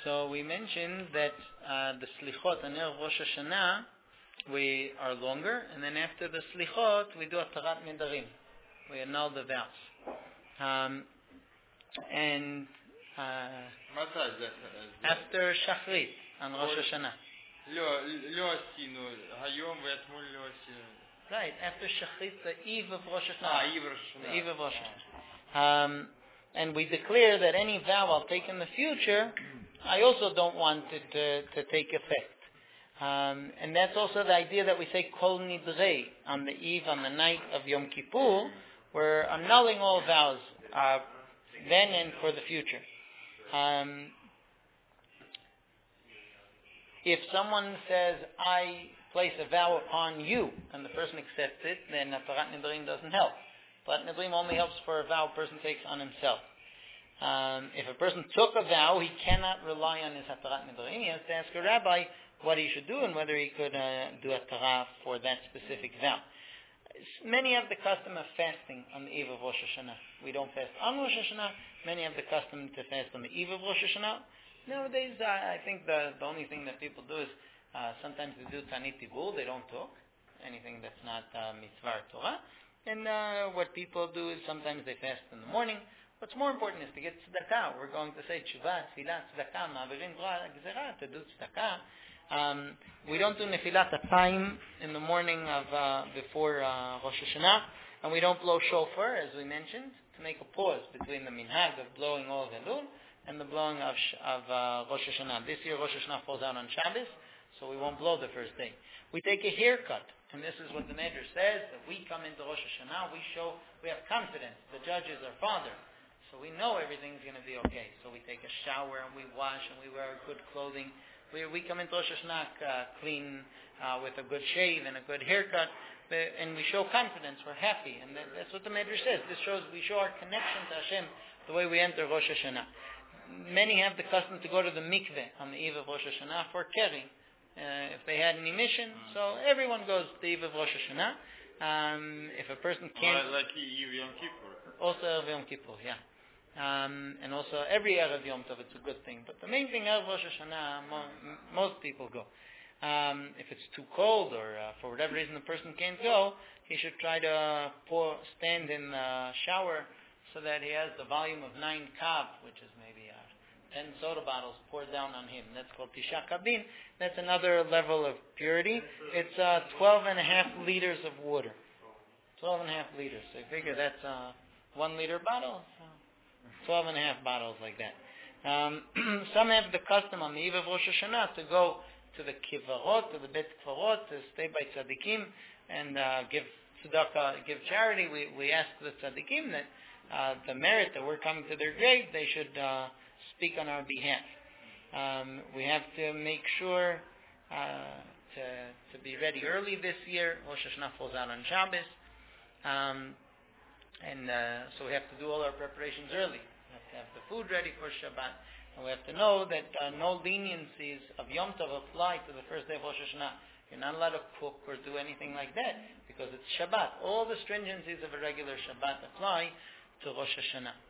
So we mentioned that the Slichot on Erev Rosh Hashanah, we are longer, and then after the Slichot, we do Atarat Nedarim. We annul the vows. And after Shachrit on Rosh Hashanah. Right, after Shachrit, the eve of Rosh Hashanah. The eve of Rosh Hashanah. And we declare that any vow I'll take in the future, I also don't want it to take effect. And that's also the idea that we say Kol Nidrei on the eve, on the night of Yom Kippur. We're annulling all vows then and for the future. If someone says, I place a vow upon you, and the person accepts it, then Atarat Nedarim doesn't help. Atarat Nedarim only helps for a vow a person takes on himself. If a person took a vow, he cannot rely on his Atarat Nedarim. He has to ask a rabbi what he should do and whether he could do Atara for that specific vow. Many have the custom of fasting on the eve of Rosh Hashanah. We don't fast on Rosh Hashanah. Many have the custom to fast on the eve of Rosh Hashanah. Nowadays, I think the only thing that people do is sometimes they do Tanit Tibur. They don't talk anything that's not mitzvah or Torah. And what people do is sometimes they fast in the morning. What's more important is to get tzedakah. We're going to say tshuva, tefillah, tzedakah, ma'avirin Torah, gezerah, to do tzedakah. We don't do nefilat time in the morning of before Rosh Hashanah, and we don't blow shofar, as we mentioned, to make a pause between the minhag of blowing all of Elul and the blowing of Rosh Hashanah. This year Rosh Hashanah falls out on Shabbos, so we won't blow the first day. We take a haircut, and this is what the Medrash says, that we come into Rosh Hashanah, we have confidence. The judge is our father, so we know everything's going to be okay. So we take a shower, and we wash, and we wear good clothing. We come into Rosh Hashanah clean, with a good shave and a good haircut, and we show confidence. We're happy, and that's what the Medrash says. We show our connection to Hashem the way we enter Rosh Hashanah. Many have the custom to go to the mikveh on the eve of Rosh Hashanah for keri, if they had any mission. So everyone goes to the eve of Rosh Hashanah. If a person can't, like Yom Kippur. Also Erev Yom Kippur, yeah. And also every Erev Yom Tov, it's a good thing. But the main thing, Erev Rosh Hashanah, most people go. If it's too cold or for whatever reason the person can't go, he should try to stand in the shower so that he has the volume of 9 kav, which is maybe 10 soda bottles poured down on him. That's called Tisha Kabin. That's another level of purity. It's 12.5 liters of water. 12.5 liters. So you figure that's a 1 liter bottle. 12.5 bottles like that. Some have the custom on the eve of Rosh Hashanah to go to the kivarot, to the bet kvarot, to stay by tzaddikim and give tzedakah, give charity. We ask the tzaddikim that the merit that we're coming to their grave, they should speak on our behalf. We have to make sure to be ready early this year. Rosh Hashanah falls out on Shabbos. So we have to do all our preparations early. We have to have the food ready for Shabbat. And we have to know that no leniencies of Yom Tov apply to the first day of Rosh Hashanah. You're not allowed to cook or do anything like that because it's Shabbat. All the stringencies of a regular Shabbat apply to Rosh Hashanah.